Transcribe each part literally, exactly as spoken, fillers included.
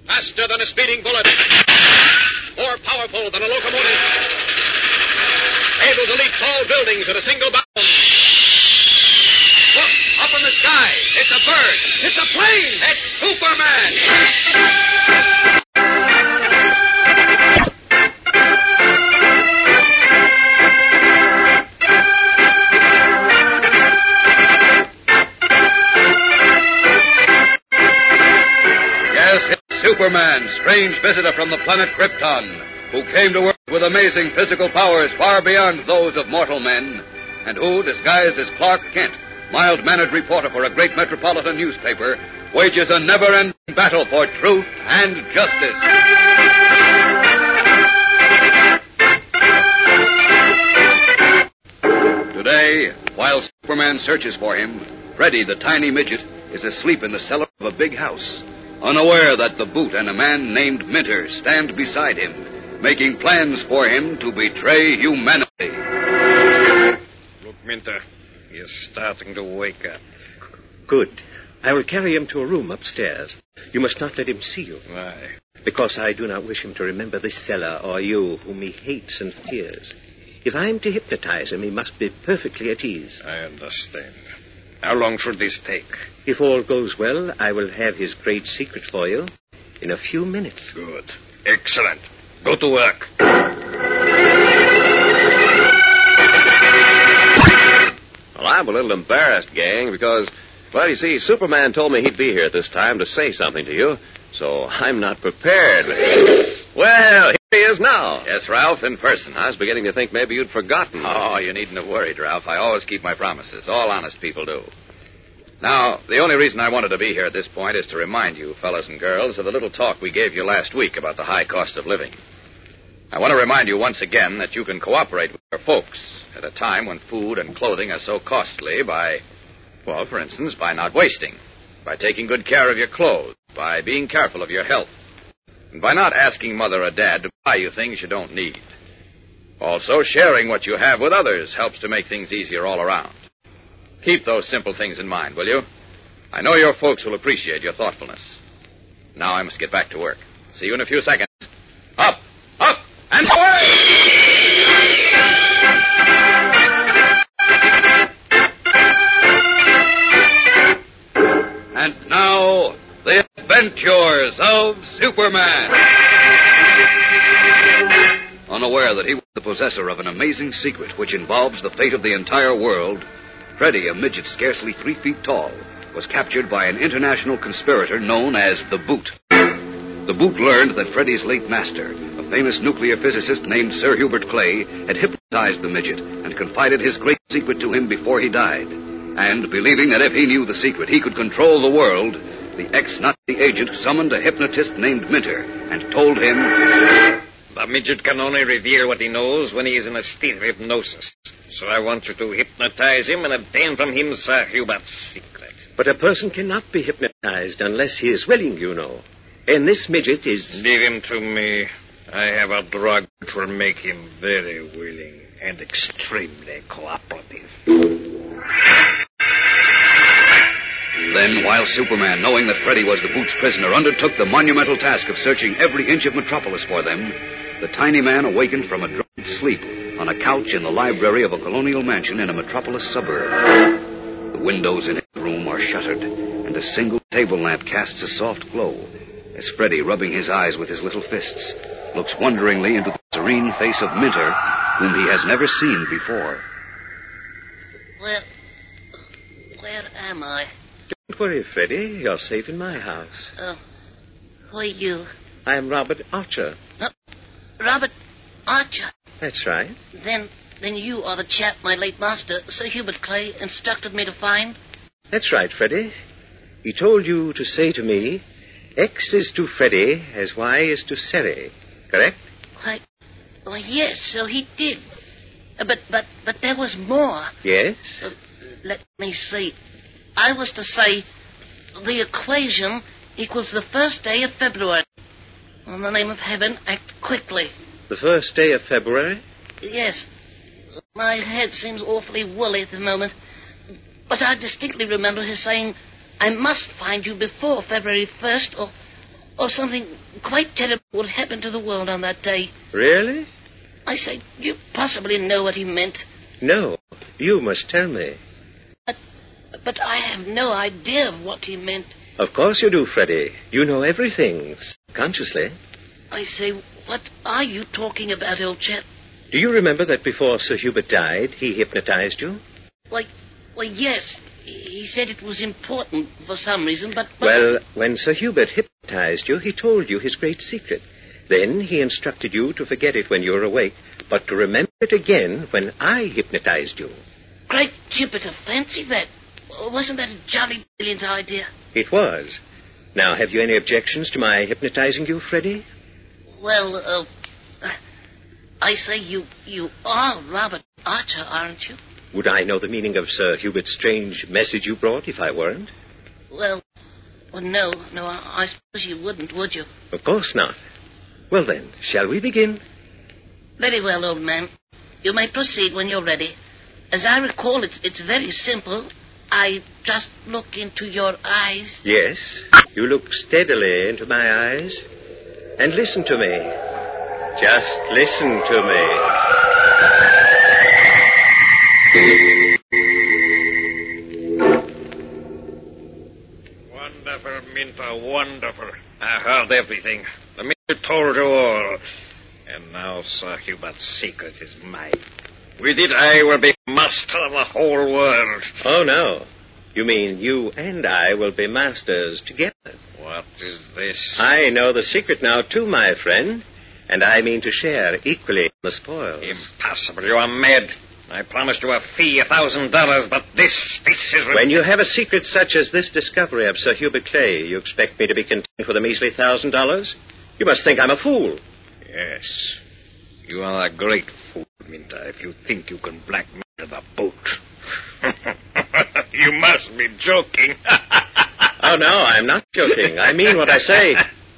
Faster than a speeding bullet. More powerful than a locomotive. Able to leap tall buildings at a single bound. Look, up in the sky. It's a bird. It's a plane. It's Superman. Superman, strange visitor from the planet Krypton, who came to Earth with amazing physical powers far beyond those of mortal men, and who, disguised as Clark Kent, mild-mannered reporter for a great metropolitan newspaper, wages a never-ending battle for truth and justice. Today, while Superman searches for him, Freddy, the tiny midget, is asleep in the cellar of a big house, unaware that the Boot and a man named Minter stand beside him, making plans for him to betray humanity. Look, Minter, he is starting to wake up. Good. I will carry him to a room upstairs. You must not let him see you. Why? Because I do not wish him to remember this cellar or you, whom he hates and fears. If I am to hypnotize him, he must be perfectly at ease. I understand. How long should this take? If all goes well, I will have his great secret for you in a few minutes. Good. Excellent. Go to work. Well, I'm a little embarrassed, gang, because, well, you see, Superman told me he'd be here at this time to say something to you, so I'm not prepared. Well, here he is now. Yes, Ralph, in person. I was beginning to think maybe you'd forgotten. Oh, you needn't have worried, Ralph. I always keep my promises. All honest people do. Now, the only reason I wanted to be here at this point is to remind you, fellas and girls, of the little talk we gave you last week about the high cost of living. I want to remind you once again that you can cooperate with your folks at a time when food and clothing are so costly by, well, for instance, by not wasting, by taking good care of your clothes, by being careful of your health, and by not asking Mother or Dad to buy you things you don't need. Also, sharing what you have with others helps to make things easier all around. Keep those simple things in mind, will you? I know your folks will appreciate your thoughtfulness. Now I must get back to work. See you in a few seconds. Up, up, and away! And now, the adventures of Superman. Unaware that he was the possessor of an amazing secret which involves the fate of the entire world, Freddy, a midget scarcely three feet tall, was captured by an international conspirator known as the Boot. The Boot learned that Freddy's late master, a famous nuclear physicist named Sir Hubert Clay, had hypnotized the midget and confided his great secret to him before he died. And, believing that if he knew the secret, he could control the world, the ex-Nazi agent summoned a hypnotist named Minter and told him... The midget can only reveal what he knows when he is in a state of hypnosis. So I want you to hypnotize him and obtain from him Sir Hubert's secret. But a person cannot be hypnotized unless he is willing, you know. And this midget is... Leave him to me. I have a drug which will make him very willing and extremely cooperative. Then, while Superman, knowing that Freddy was the Boot's prisoner, undertook the monumental task of searching every inch of Metropolis for them, the tiny man awakened from a drugged sleep on a couch in the library of a colonial mansion in a Metropolis suburb. The windows in his room are shuttered, and a single table lamp casts a soft glow as Freddy, rubbing his eyes with his little fists, looks wonderingly into the serene face of Minter, whom he has never seen before. Where... where am I? Don't worry, Freddy. You're safe in my house. Oh, who are you? I am Robert Archer. Uh, Robert Archer? That's right. Then, then you are the chap my late master, Sir Hubert Clay, instructed me to find? That's right, Freddy. He told you to say to me, X is to Freddy as Y is to Seri. Correct? Why, oh, yes, so he did. Uh, but, but, but there was more. Yes? Uh, let me see. I was to say, the equation equals the first day of February. In the name of heaven, act quickly. The first day of February? Yes. My head seems awfully woolly at the moment. But I distinctly remember his saying, I must find you before February first, or or something quite terrible would happen to the world on that day. Really? I say, you possibly know what he meant. No. You must tell me. But, but I have no idea of what he meant. Of course you do, Freddie. You know everything, consciously. I say, what are you talking about, old chap? Do you remember that before Sir Hubert died, he hypnotized you? Why, why, yes. He said it was important for some reason, but... but Well, when Sir Hubert hypnotized you, he told you his great secret. Then he instructed you to forget it when you were awake, but to remember it again when I hypnotized you. Great Jupiter, fancy that. Wasn't that a jolly brilliant idea? It was. Now, have you any objections to my hypnotizing you, Freddie? Well, uh, I say you you are Robert Archer, aren't you? Would I know the meaning of Sir Hubert's strange message you brought if I weren't? Well, well, no, no, I, I suppose you wouldn't, would you? Of course not. Well, then, shall we begin? Very well, old man. You may proceed when you're ready. As I recall, it's, it's very simple. I just look into your eyes. Yes, you look steadily into my eyes. And listen to me. Just listen to me. Wonderful, Minter, wonderful. I heard everything. The Minter told you all. And now Sir Hubert's secret is mine. With it, I will be master of the whole world. Oh, no. You mean you and I will be masters together? What is this? I know the secret now, too, my friend. And I mean to share equally the spoils. Impossible. You are mad. I promised you a fee, a thousand dollars, but this, this is... When you have a secret such as this discovery of Sir Hubert Clay, you expect me to be content with a measly thousand dollars? You must think I'm a fool. Yes. You are a great fool, Minter, if you think you can blackmail the boat. You must be joking. Oh, no, I'm not joking. I mean what I say.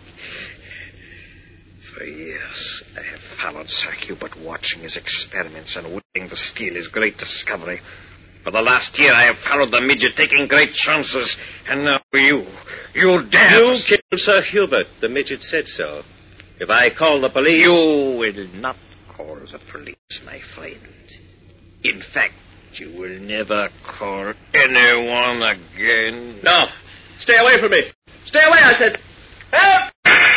For years, I have followed Sir Hubert, watching his experiments and waiting to steal his great discovery. For the last year, I have followed the midget, taking great chances. And now you, you dare... You killed Sir Hubert. The midget said so. If I call the police... You will not call the police, my friend. In fact, you will never call anyone again. No. Stay away from me. Stay away, I said. Help!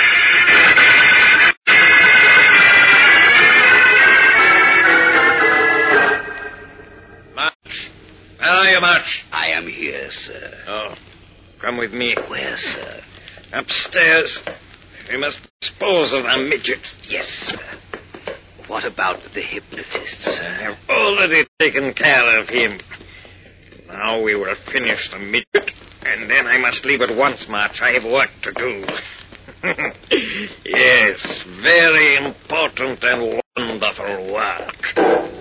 March. Where are you, March? I am here, sir. Oh, come with me. Where, sir? Upstairs. We must dispose of the midget. Yes, sir. What about the hypnotist, I sir? have already taken care of him. Now we will finish the midget, and then I must leave at once, March. I have work to do. Yes, very important and wonderful work.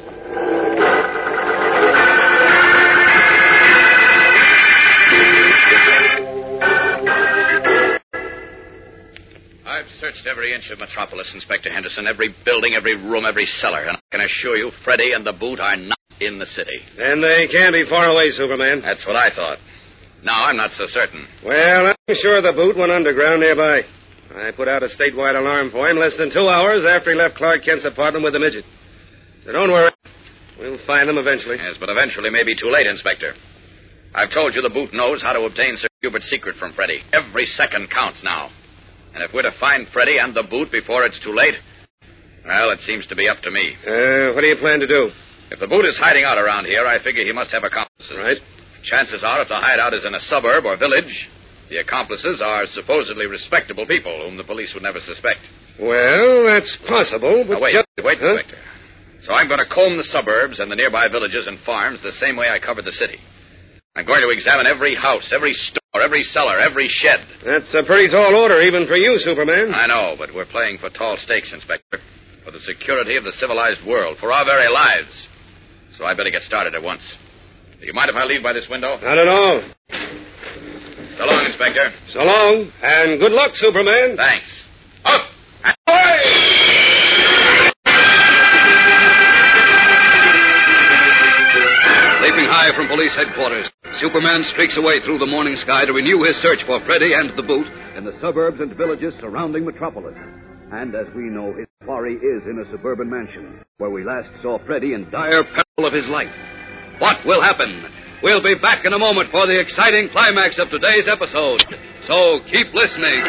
I've searched every inch of Metropolis, Inspector Henderson, every building, every room, every cellar, and I can assure you Freddie and the boot are not in the city. And they can't be far away, Superman. That's what I thought. Now, I'm not so certain. Well, I'm sure the boot went underground nearby. I put out a statewide alarm for him less than two hours after he left Clark Kent's apartment with the midget. So don't worry. We'll find them eventually. Yes, but eventually may be too late, Inspector. I've told you the boot knows how to obtain Sir Hubert's secret from Freddie. Every second counts now. And if we're to find Freddie and the boot before it's too late, well, it seems to be up to me. Uh, what do you plan to do? If the boot is hiding out around here, I figure he must have accomplices. Right. Chances are, if the hideout is in a suburb or village, the accomplices are supposedly respectable people whom the police would never suspect. Well, that's possible, but... Now, wait, just- wait, huh? Inspector. So I'm going to comb the suburbs and the nearby villages and farms the same way I covered the city. I'm going to examine every house, every store, every cellar, every shed. That's a pretty tall order, even for you, Superman. I know, but we're playing for tall stakes, Inspector. For the security of the civilized world, for our very lives. So I better get started at once. Do you mind if I leave by this window? Not at all. So long, Inspector. So long, and good luck, Superman. Thanks. Up! And away! Leaping high cry from police headquarters. Superman streaks away through the morning sky to renew his search for Freddy and the boot in the suburbs and villages surrounding Metropolis. And as we know, his quarry is in a suburban mansion, where we last saw Freddy in dire peril of his life. What will happen? We'll be back in a moment for the exciting climax of today's episode. So keep listening.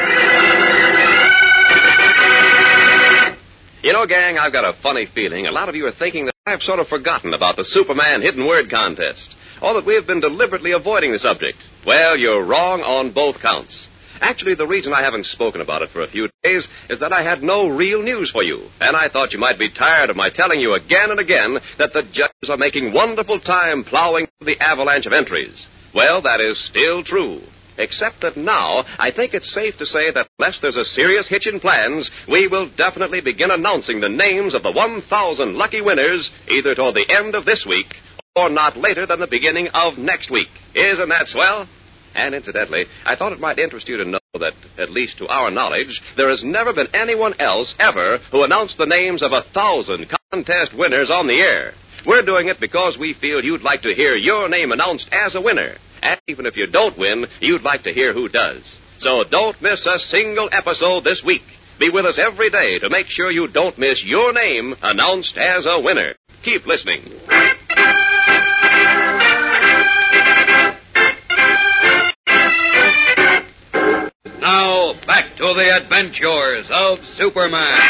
You know, gang, I've got a funny feeling a lot of you are thinking that I've sort of forgotten about the Superman Hidden Word Contest, or that we have been deliberately avoiding the subject. Well, you're wrong on both counts. Actually, the reason I haven't spoken about it for a few days is that I had no real news for you, and I thought you might be tired of my telling you again and again that the judges are making wonderful time plowing the avalanche of entries. Well, that is still true. Except that now, I think it's safe to say that unless there's a serious hitch in plans, we will definitely begin announcing the names of the one thousand lucky winners either toward the end of this week or not later than the beginning of next week. Isn't that swell? And incidentally, I thought it might interest you to know that, at least to our knowledge, there has never been anyone else ever who announced the names of a thousand contest winners on the air. We're doing it because we feel you'd like to hear your name announced as a winner. And even if you don't win, you'd like to hear who does. So don't miss a single episode this week. Be with us every day to make sure you don't miss your name announced as a winner. Keep listening. Now, back to the adventures of Superman.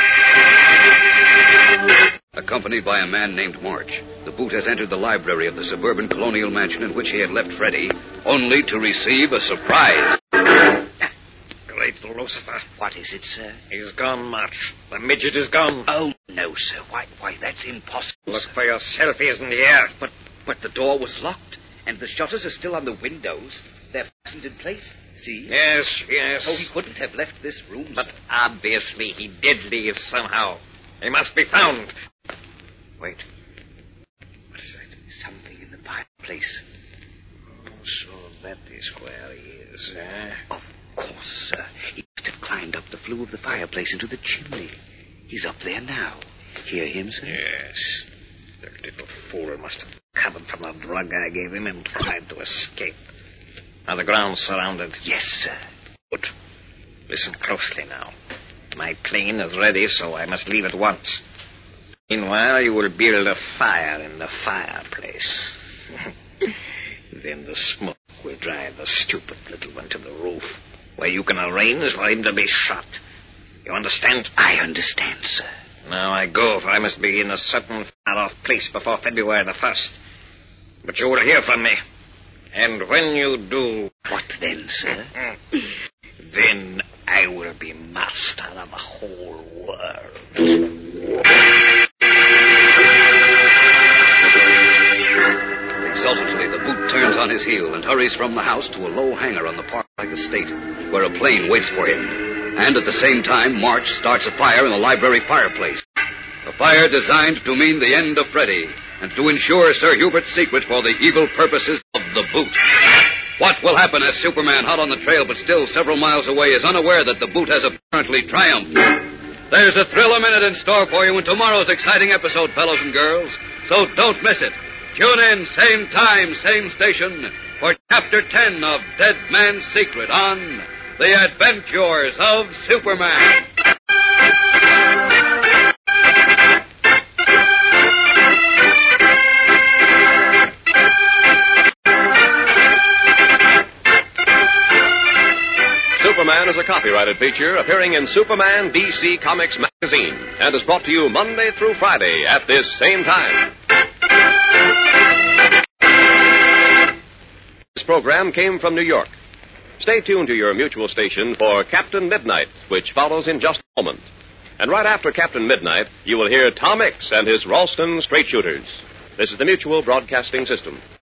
Accompanied by a man named March, the boot has entered the library of the suburban colonial mansion in which he had left Freddy, only to receive a surprise. Great Lucifer. What is it, sir? He's gone, March. The midget is gone. Oh, no, sir. Why, why, that's impossible, Look sir. for yourself. He isn't here. But, but the door was locked, and the shutters are still on the windows. They're fastened in place. See? Yes, yes. So he couldn't have left this room, But sir. obviously he did leave somehow. He must be found. Wait. What is that? Something in the fireplace. Oh, so that is where he is, eh? Of course, sir. He must have climbed up the flue of the fireplace into the chimney. He's up there now. Hear him, sir? Yes. The little fool must have covered from the drug I gave him and tried to escape. Are the grounds surrounded? Yes, sir. Good. Listen closely now. My plane is ready, so I must leave at once. Meanwhile, you will build a fire in the fireplace. Then the smoke will drive the stupid little one to the roof, where you can arrange for him to be shot. You understand? I understand, sir. Now I go, for I must be in a certain far-off place before February the first. But you will hear from me. And when you do... What then, sir? Then I will be master of the whole world. Exultantly, the boot turns on his heel and hurries from the house to a low hangar on the park-like estate, where a plane waits for him. And at the same time, March starts a fire in the library fireplace. A fire designed to mean the end of Freddy, and to ensure Sir Hubert's secret for the evil purposes of the boot. What will happen as Superman, hot on the trail but still several miles away, is unaware that the boot has apparently triumphed? There's a thrill a minute in store for you in tomorrow's exciting episode, fellows and girls, so don't miss it. Tune in, same time, same station, for Chapter ten of Dead Man's Secret on The Adventures of Superman. Superman is a copyrighted feature appearing in Superman D C Comics magazine and is brought to you Monday through Friday at this same time. This program came from New York. Stay tuned to your mutual station for Captain Midnight, which follows in just a moment. And right after Captain Midnight, you will hear Tom Mix and his Ralston Straight Shooters. This is the Mutual Broadcasting System.